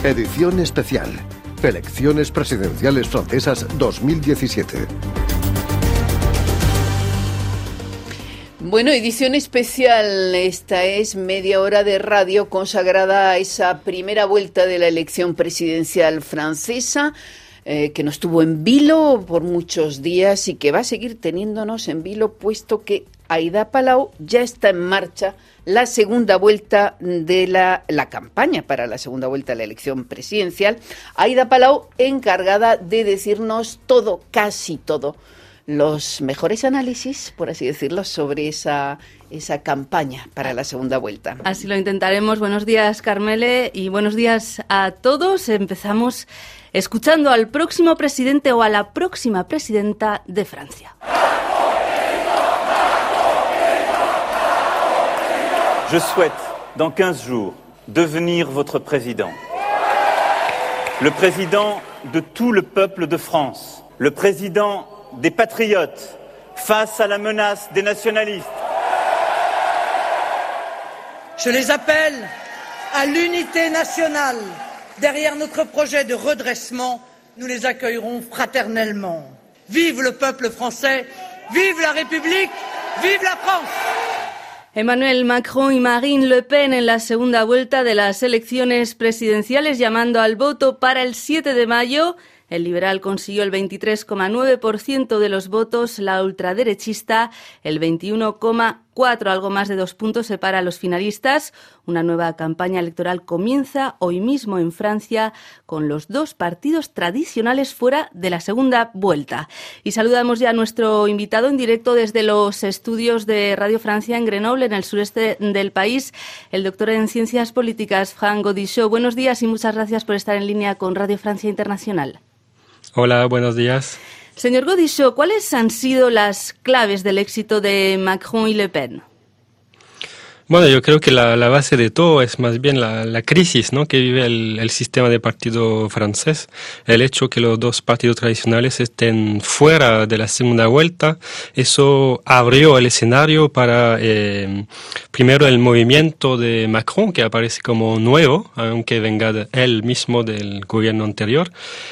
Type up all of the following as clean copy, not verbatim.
Edición especial. Elecciones presidenciales francesas 2017. Bueno, edición especial. Esta es media hora de radio consagrada a esa primera vuelta de la elección presidencial francesa, que nos tuvo en vilo por muchos días y que va a seguir teniéndonos en vilo, puesto que Aida Palau ya está en marcha la segunda vuelta de la campaña para la segunda vuelta de la elección presidencial. Aida Palau, encargada de decirnos todo, casi todo, los mejores análisis, por así decirlo, sobre esa campaña para la segunda vuelta. Así lo intentaremos. Buenos días, Carmele, y buenos días a todos. Empezamos escuchando al próximo presidente o a la próxima presidenta de Francia. Je souhaite, dans 15 jours, devenir votre président. Le président de tout le peuple de France. Le président des patriotes face à la menace des nationalistes. Je les appelle à l'unité nationale. Derrière notre projet de redressement, nous les accueillerons fraternellement. Vive le peuple français, vive la République, vive la France. Emmanuel Macron y Marine Le Pen en la segunda vuelta de las elecciones presidenciales, llamando al voto para el 7 de mayo. El liberal consiguió el 23,9% de los votos, la ultraderechista el 21,4%, algo más de 2 puntos separa a los finalistas. Una nueva campaña electoral comienza hoy mismo en Francia con los dos partidos tradicionales fuera de la segunda vuelta. Y saludamos ya a nuestro invitado en directo desde los estudios de Radio Francia en Grenoble, en el sureste del país, el doctor en Ciencias Políticas, Franck Gaudichaud. Buenos días y muchas gracias por estar en línea con Radio Francia Internacional. Hola, buenos días. Señor Gaudichaud, ¿cuáles han sido las claves del éxito de Macron y Le Pen? Bueno, yo creo que la base de todo es más bien la crisis, ¿no?, que vive el sistema de partido francés. El hecho que los dos partidos tradicionales estén fuera de la segunda vuelta, eso abrió el escenario para, primero, el movimiento de Macron, que aparece como nuevo, aunque venga él mismo del gobierno anterior.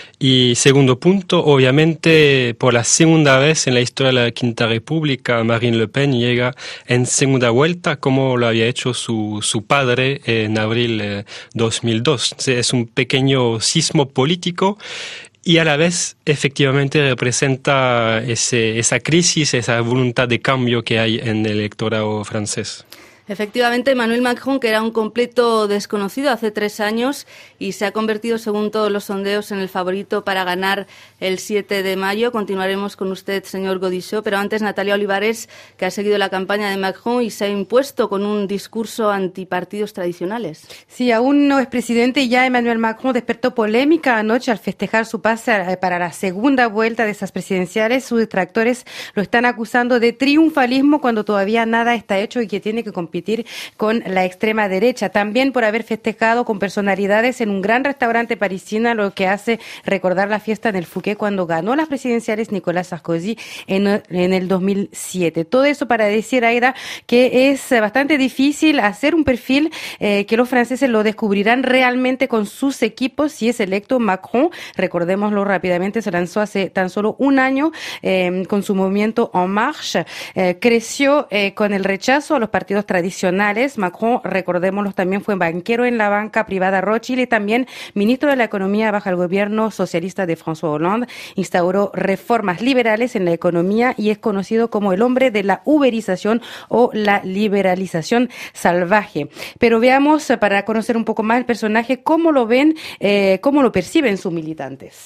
Y segundo punto, obviamente, por la segunda vez en la historia de la Quinta República, Marine Le Pen llega en segunda vuelta, como lo había hecho su padre en abril 2002. Es un pequeño sismo político y a la vez, efectivamente, representa esa crisis, esa voluntad de cambio que hay en el electorado francés. Efectivamente, Emmanuel Macron, que era un completo desconocido hace 3 años y se ha convertido, según todos los sondeos, en el favorito para ganar el 7 de mayo. Continuaremos con usted, señor Gaudichaud, pero antes Natalia Olivares, que ha seguido la campaña de Macron y se ha impuesto con un discurso antipartidos tradicionales. Sí, aún no es presidente y ya Emmanuel Macron despertó polémica anoche al festejar su pase para la segunda vuelta de esas presidenciales. Sus detractores lo están acusando de triunfalismo cuando todavía nada está hecho y que tiene que competir con la extrema derecha. También por haber festejado con personalidades en un gran restaurante parisino, lo que hace recordar la fiesta en el Fouquet cuando ganó las presidenciales Nicolas Sarkozy en el 2007. Todo eso para decir, Aida, que es bastante difícil hacer un perfil que los franceses lo descubrirán realmente con sus equipos si es electo Macron. Recordémoslo rápidamente, se lanzó hace tan solo un año con su movimiento En Marche. Creció con el rechazo a los partidos tradicionales. Macron, recordémoslo, también fue banquero en la banca privada Rothschild y también ministro de la Economía bajo el gobierno socialista de François Hollande. Instauró reformas liberales en la economía y es conocido como el hombre de la uberización o la liberalización salvaje. Pero veamos, para conocer un poco más el personaje, cómo lo ven, cómo lo perciben sus militantes.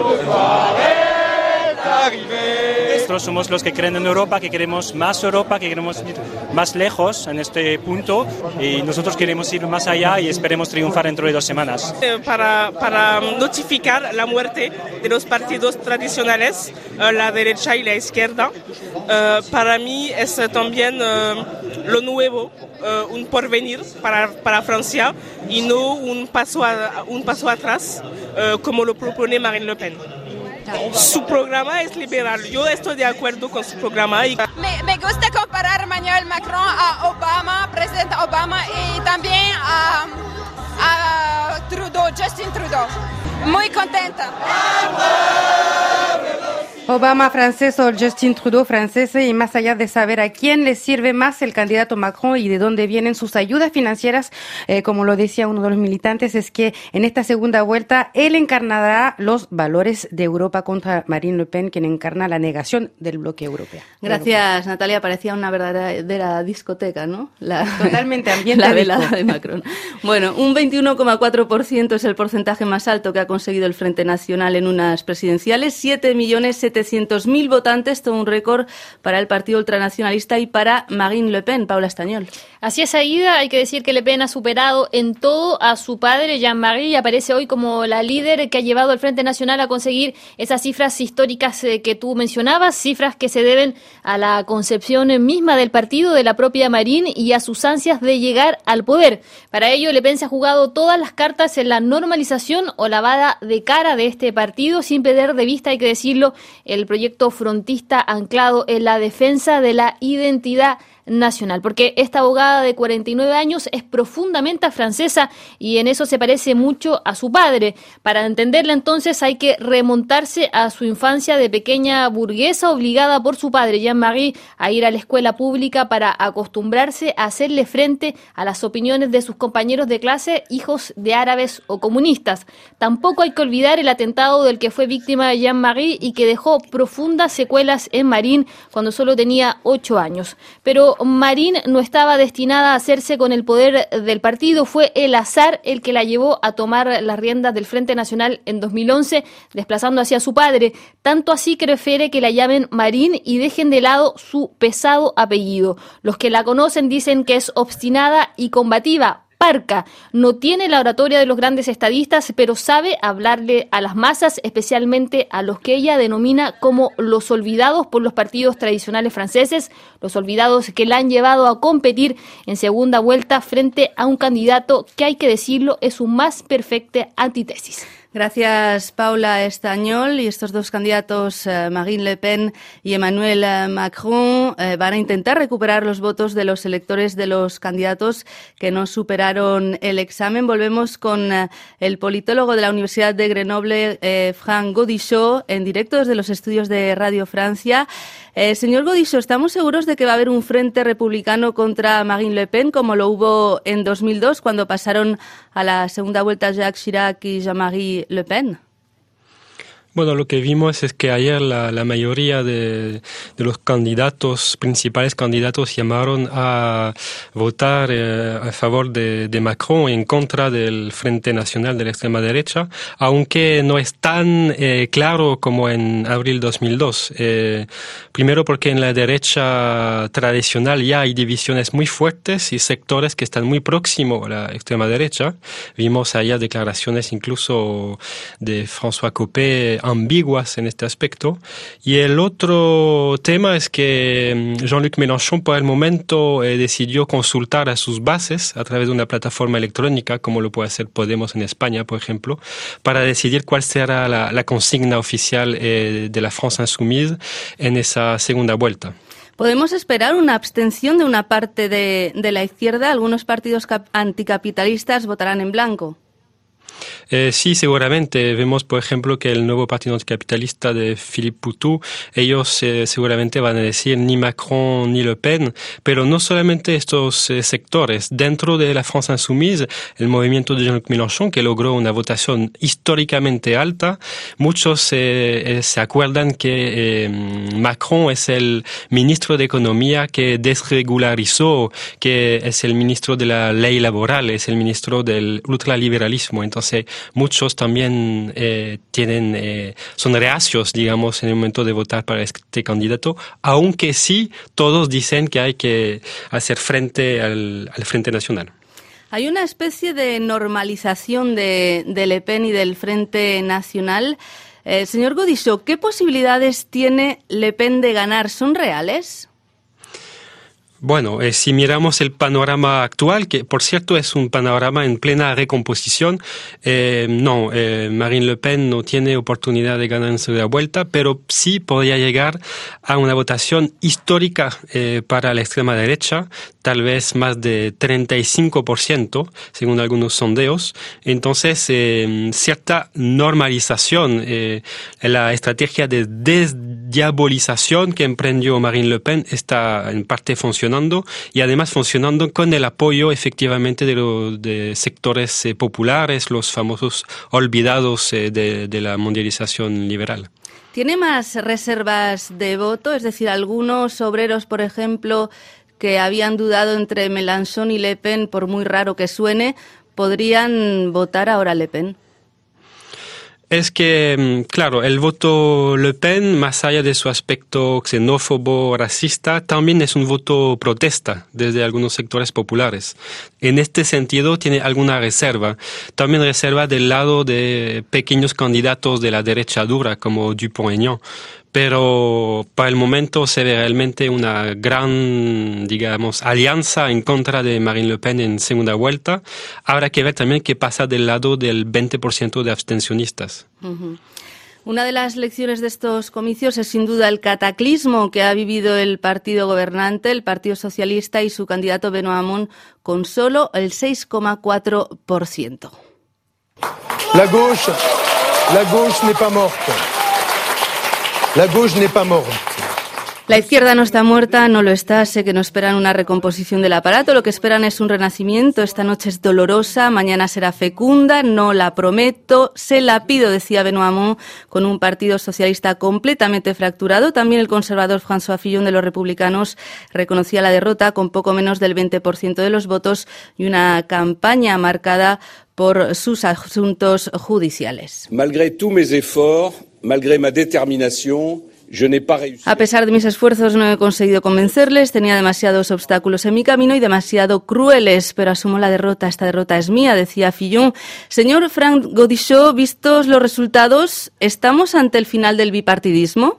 Nosotros somos los que creen en Europa, que queremos, que queremos ir más lejos en este punto y nosotros queremos ir más allá y esperemos triunfar dentro de 2 semanas. Para notificar la muerte de los partidos tradicionales, la derecha y la izquierda, para mí es también lo nuevo, un porvenir para Francia y no un paso atrás como lo propone Marine Le Pen. Su programa es liberal. Yo estoy de acuerdo con su programa. Me gusta comparar Emmanuel Macron a Obama, presidente Obama, y también a Trudeau Justin Trudeau. Muy contenta. Obama francés o Justin Trudeau francés, y más allá de saber a quién le sirve más el candidato Macron y de dónde vienen sus ayudas financieras, como lo decía uno de los militantes, es que en esta segunda vuelta él encarnará los valores de Europa contra Marine Le Pen, quien encarna la negación del bloque europeo. Gracias, Natalia. Parecía una verdadera discoteca, ¿no? Totalmente ambiente. La velada de Macron. Bueno, un 21,4% es el porcentaje más alto que ha conseguido el Frente Nacional en unas presidenciales. 7.700.000 votantes, todo un récord para el partido ultranacionalista y para Marine Le Pen. Paula Estañol. Así es, Aida. Hay que decir que Le Pen ha superado en todo a su padre, Jean-Marie, y aparece hoy como la líder que ha llevado al Frente Nacional a conseguir esas cifras históricas que tú mencionabas, cifras que se deben a la concepción misma del partido, de la propia Marine y a sus ansias de llegar al poder. Para ello, Le Pen se ha jugado todas las cartas en la normalización o lavada de cara de este partido, sin perder de vista, hay que decirlo, el proyecto frontista anclado en la defensa de la identidad nacional, porque esta abogada de 49 años es profundamente francesa y en eso se parece mucho a su padre. Para entenderla entonces hay que remontarse a su infancia de pequeña burguesa obligada por su padre Jean-Marie a ir a la escuela pública para acostumbrarse a hacerle frente a las opiniones de sus compañeros de clase, hijos de árabes o comunistas. Tampoco hay que olvidar el atentado del que fue víctima Jean-Marie y que dejó profundas secuelas en Marine cuando solo tenía 8 años. Pero Marine no estaba destinada a hacerse con el poder del partido, fue el azar el que la llevó a tomar las riendas del Frente Nacional en 2011, desplazando hacia su padre, tanto así que prefiere que la llamen Marine y dejen de lado su pesado apellido. Los que la conocen dicen que es obstinada y combativa, parca, no tiene la oratoria de los grandes estadistas, pero sabe hablarle a las masas, especialmente a los que ella denomina como los olvidados por los partidos tradicionales franceses, los olvidados que la han llevado a competir en segunda vuelta frente a un candidato que, hay que decirlo, es su más perfecta antítesis. Gracias, Paula Estañol. Y estos dos candidatos, Marine Le Pen y Emmanuel Macron, van a intentar recuperar los votos de los electores de los candidatos que no superaron el examen. Volvemos con el politólogo de la Universidad de Grenoble, Franck Gaudichaud, en directo desde los estudios de Radio Francia. Señor Gaudichaud, ¿estamos seguros de que va a haber un frente republicano contra Marine Le Pen, como lo hubo en 2002, cuando pasaron a la segunda vuelta Jacques Chirac y Jean-Marie Le Pen? Bueno, lo que vimos es que ayer la mayoría de los principales candidatos llamaron a votar a favor de Macron y en contra del Frente Nacional de la extrema derecha, aunque no es tan claro como en abril 2002. Primero porque en la derecha tradicional ya hay divisiones muy fuertes y sectores que están muy próximos a la extrema derecha. Vimos ayer declaraciones incluso de François Copé ambiguas en este aspecto. Y el otro tema es que Jean-Luc Mélenchon por el momento decidió consultar a sus bases a través de una plataforma electrónica, como lo puede hacer Podemos en España, por ejemplo, para decidir cuál será la consigna oficial de la France Insoumise en esa segunda vuelta. ¿Podemos esperar una abstención de una parte de la izquierda? Algunos partidos anticapitalistas votarán en blanco. Sí, seguramente. Vemos, por ejemplo, que el nuevo partido anticapitalista de Philippe Poutou, ellos seguramente van a decir ni Macron ni Le Pen, pero no solamente estos sectores. Dentro de la France Insoumise, el movimiento de Jean-Luc Mélenchon, que logró una votación históricamente alta, muchos se acuerdan que Macron es el ministro de Economía que desregularizó, que es el ministro de la ley laboral, es el ministro del ultraliberalismo. Entonces, muchos también son reacios, digamos, en el momento de votar para este candidato, aunque sí todos dicen que hay que hacer frente al Frente Nacional. Hay una especie de normalización de Le Pen y del Frente Nacional. Señor Gaudichaud, ¿qué posibilidades tiene Le Pen de ganar? ¿Son reales? Bueno, si miramos el panorama actual, que por cierto es un panorama en plena recomposición, Marine Le Pen no tiene oportunidad de ganar en segunda vuelta, pero sí podría llegar a una votación histórica para la extrema derecha, tal vez más de 35%, según algunos sondeos. Entonces, cierta normalización, la estrategia de desdiabolización que emprendió Marine Le Pen está en parte funcionando y además funcionando con el apoyo efectivamente de sectores populares, los famosos olvidados de la mundialización liberal. ¿Tiene más reservas de voto? Es decir, algunos obreros, por ejemplo, que habían dudado entre Mélenchon y Le Pen, por muy raro que suene, ¿podrían votar ahora Le Pen? Es que, claro, el voto Le Pen, más allá de su aspecto xenófobo, racista, también es un voto protesta desde algunos sectores populares. En este sentido, tiene alguna reserva. También reserva del lado de pequeños candidatos de la derecha dura, como Dupont-Aignan. Pero para el momento se ve realmente una gran, digamos, alianza en contra de Marine Le Pen en segunda vuelta. Habrá que ver también qué pasa del lado del 20% de abstencionistas. Uh-huh. Una de las lecciones de estos comicios es sin duda el cataclismo que ha vivido el partido gobernante, el Partido Socialista y su candidato Benoît Hamon, con solo el 6,4%. La gauche n'est pas morte. La gauche n'est pas morte. La izquierda no está muerta, no lo está. Sé que no esperan una recomposición del aparato. Lo que esperan es un renacimiento. Esta noche es dolorosa, mañana será fecunda. No la prometo, se la pido, decía Benoît Hamon, con un partido socialista completamente fracturado. También el conservador François Fillon de los Republicanos reconocía la derrota con poco menos del 20% de los votos y una campaña marcada por sus asuntos judiciales. Malgré tous mes efforts, malgré ma détermination, je n'ai pas réussi. A pesar de mis esfuerzos no he conseguido convencerles, tenía demasiados obstáculos en mi camino y demasiado crueles, pero asumo la derrota, esta derrota es mía, decía Fillon. Señor Franck Gaudichaud, vistos los resultados, ¿estamos ante el final del bipartidismo?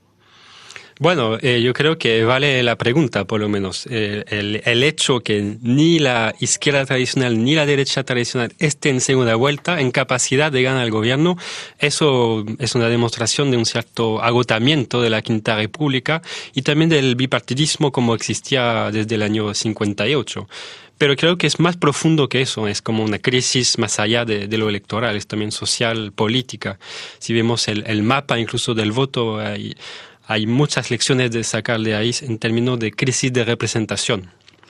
Bueno, yo creo que vale la pregunta, por lo menos. El hecho que ni la izquierda tradicional ni la derecha tradicional esté en segunda vuelta, en capacidad de ganar el gobierno, eso es una demostración de un cierto agotamiento de la Quinta República y también del bipartidismo como existía desde el año 58. Pero creo que es más profundo que eso, es como una crisis más allá de lo electoral, es también social, política. Si vemos el mapa incluso del voto, hay muchas lecciones de sacar de ahí en términos de crisis de representación.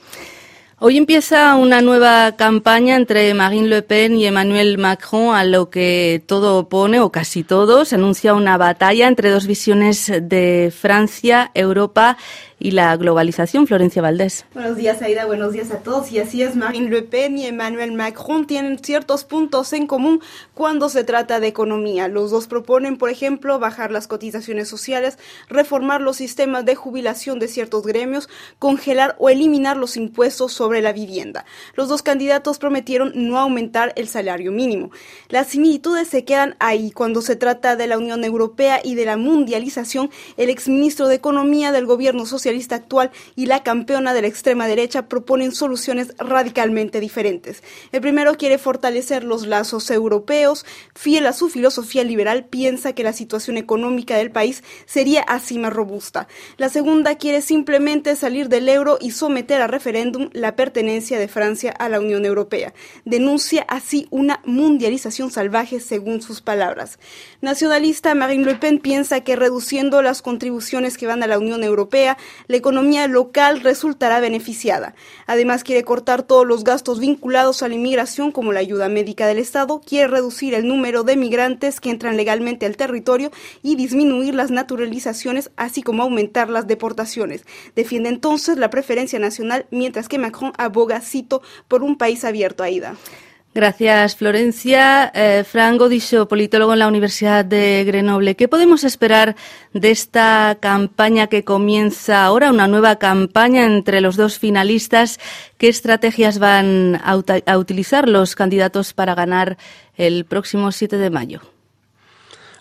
Hoy empieza una nueva campaña entre Marine Le Pen y Emmanuel Macron, a lo que todo opone, o casi todo. Se anuncia una batalla entre dos visiones de Francia, Europa y la globalización. Florencia Valdés. Buenos días, Aida. Buenos días a todos. Y así es, Marine Le Pen y Emmanuel Macron tienen ciertos puntos en común cuando se trata de economía. Los dos proponen, por ejemplo, bajar las cotizaciones sociales, reformar los sistemas de jubilación de ciertos gremios, congelar o eliminar los impuestos sobre la vivienda. Los dos candidatos prometieron no aumentar el salario mínimo. Las similitudes se quedan ahí. Cuando se trata de la Unión Europea y de la mundialización, el exministro de Economía del gobierno socialista actual y la campeona de la extrema derecha proponen soluciones radicalmente diferentes. El primero quiere fortalecer los lazos europeos. Fiel a su filosofía liberal, piensa que la situación económica del país sería así más robusta. La segunda quiere simplemente salir del euro y someter a referéndum la pertenencia de Francia a la Unión Europea. Denuncia así una mundialización salvaje, según sus palabras. Nacionalista, Marine Le Pen piensa que reduciendo las contribuciones que van a la Unión Europea, la economía local resultará beneficiada. Además, quiere cortar todos los gastos vinculados a la inmigración, como la ayuda médica del Estado, quiere reducir el número de migrantes que entran legalmente al territorio y disminuir las naturalizaciones, así como aumentar las deportaciones. Defiende entonces la preferencia nacional, mientras que Macron aboga, cito, por un país abierto, Aida. Gracias, Florencia. Franck Gaudichaud, politólogo en la Universidad de Grenoble. ¿Qué podemos esperar de esta campaña que comienza ahora, una nueva campaña entre los dos finalistas? ¿Qué estrategias van a utilizar los candidatos para ganar el próximo 7 de mayo?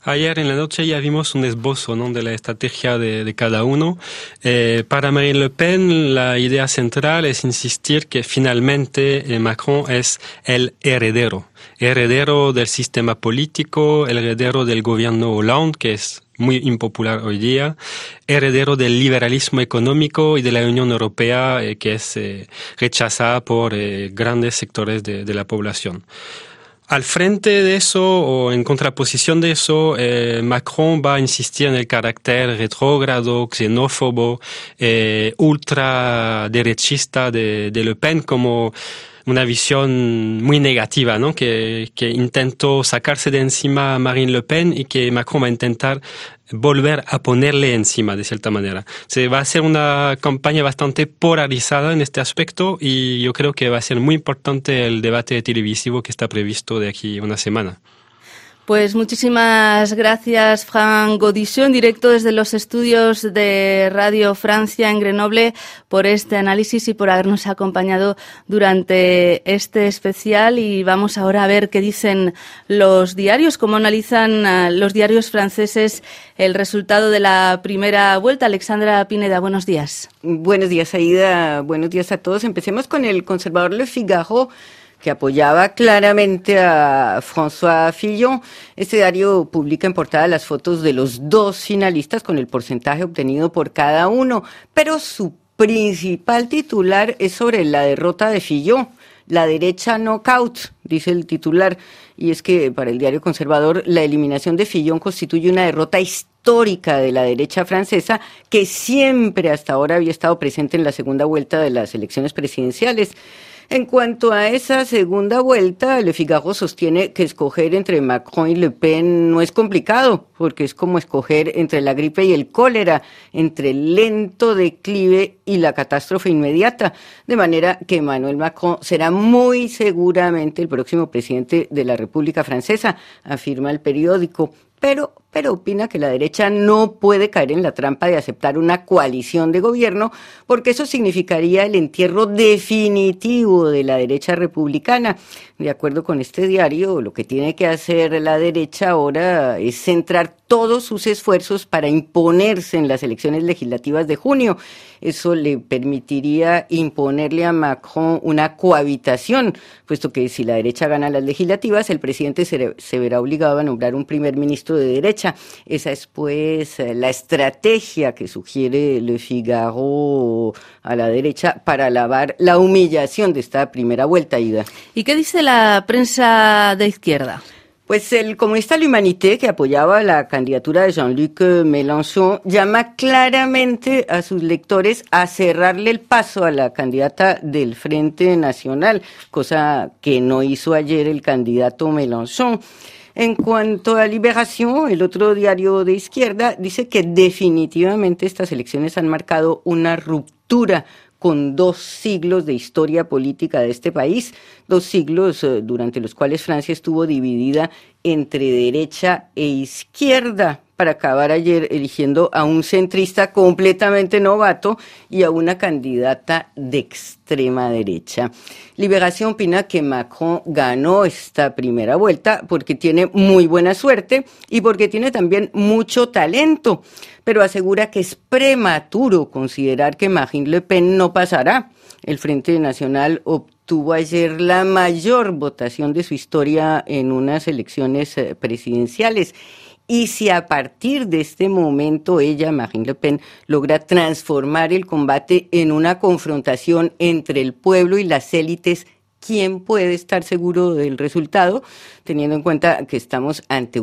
Ayer en la noche ya vimos un esbozo, ¿no?, de la estrategia de cada uno. Para Marine Le Pen, la idea central es insistir que finalmente Macron es el heredero del sistema político, el heredero del gobierno Hollande, que es muy impopular hoy día, heredero del liberalismo económico y de la Unión Europea, que es rechazada por grandes sectores de la población. Al frente de eso, o en contraposición de eso, Macron va a insistir en el carácter retrógrado, xenófobo, ultraderechista de Le Pen, como una visión muy negativa, ¿no?, que intentó sacarse de encima a Marine Le Pen y que Macron va a intentar volver a ponerle encima de cierta manera. Se va a ser una campaña bastante polarizada en este aspecto y yo creo que va a ser muy importante el debate televisivo que está previsto de aquí a una semana. Pues muchísimas gracias, Franck Godisson, en directo desde los estudios de Radio Francia en Grenoble, por este análisis y por habernos acompañado durante este especial. Y vamos ahora a ver qué dicen los diarios, cómo analizan los diarios franceses el resultado de la primera vuelta. Alexandra Pineda, buenos días. Buenos días, Aida. Buenos días a todos. Empecemos con el conservador Le Figaro, que apoyaba claramente a François Fillon. Este diario publica en portada las fotos de los dos finalistas con el porcentaje obtenido por cada uno, pero su principal titular es sobre la derrota de Fillon. La derecha knockout, dice el titular, y es que para el diario conservador la eliminación de Fillon constituye una derrota histórica de la derecha francesa, que siempre hasta ahora había estado presente en la segunda vuelta de las elecciones presidenciales. En cuanto a esa segunda vuelta, Le Figaro sostiene que escoger entre Macron y Le Pen no es complicado, porque es como escoger entre la gripe y el cólera, entre el lento declive y la catástrofe inmediata, de manera que Emmanuel Macron será muy seguramente el próximo presidente de la República Francesa, afirma el periódico. Pero opina que la derecha no puede caer en la trampa de aceptar una coalición de gobierno, porque eso significaría el entierro definitivo de la derecha republicana. De acuerdo con este diario, lo que tiene que hacer la derecha ahora es centrar todos sus esfuerzos para imponerse en las elecciones legislativas de junio. Eso le permitiría imponerle a Macron una cohabitación, puesto que si la derecha gana las legislativas, el presidente se verá obligado a nombrar un primer ministro de derecha. Esa es pues la estrategia que sugiere Le Figaro a la derecha para lavar la humillación de esta primera vuelta, Ida. ¿Y qué dice la prensa de izquierda? Pues el comunista L'Humanité, que apoyaba la candidatura de Jean-Luc Mélenchon, llama claramente a sus lectores a cerrarle el paso a la candidata del Frente Nacional, cosa que no hizo ayer el candidato Mélenchon. En cuanto a Libération, el otro diario de izquierda, dice que definitivamente estas elecciones han marcado una ruptura con 2 siglos de historia política de este país, 2 siglos durante los cuales Francia estuvo dividida entre derecha e izquierda, para acabar ayer eligiendo a un centrista completamente novato y a una candidata de extrema derecha. Libération opina que Macron ganó esta primera vuelta porque tiene muy buena suerte y porque tiene también mucho talento, pero asegura que es prematuro considerar que Marine Le Pen no pasará. El Frente Nacional obtuvo ayer la mayor votación de su historia en unas elecciones presidenciales. Y si a partir de este momento ella, Marine Le Pen, logra transformar el combate en una confrontación entre el pueblo y las élites, ¿quién puede estar seguro del resultado? Teniendo en cuenta que estamos ante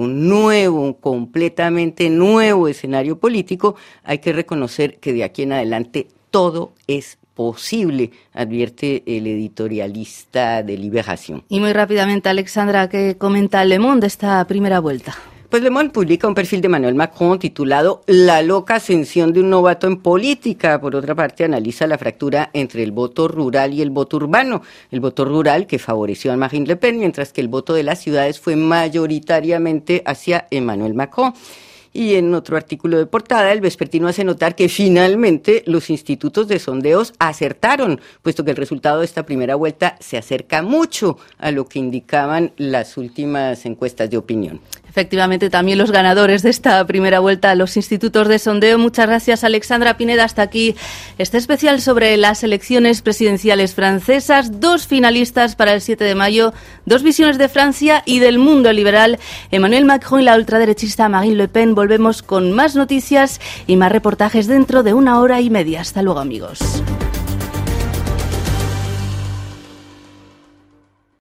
un completamente nuevo escenario político, hay que reconocer que de aquí en adelante todo es posible, advierte el editorialista de Libération. Y muy rápidamente, Alexandra, ¿qué comenta Le Monde de esta primera vuelta? Pues Le Monde publica un perfil de Emmanuel Macron titulado La loca ascensión de un novato en política. Por otra parte, analiza la fractura entre el voto rural y el voto urbano. El voto rural que favoreció a Marine Le Pen, mientras que el voto de las ciudades fue mayoritariamente hacia Emmanuel Macron. Y en otro artículo de portada, el vespertino hace notar que finalmente los institutos de sondeos acertaron, puesto que el resultado de esta primera vuelta se acerca mucho a lo que indicaban las últimas encuestas de opinión. Efectivamente, también los ganadores de esta primera vuelta, los institutos de sondeo. Muchas gracias, Alexandra Pineda. Hasta aquí este especial sobre las elecciones presidenciales francesas. 2 finalistas para el 7 de mayo, 2 visiones de Francia y del mundo liberal, Emmanuel Macron y la ultraderechista Marine Le Pen. Volvemos con más noticias y más reportajes dentro de 1 hora y media. Hasta luego, amigos.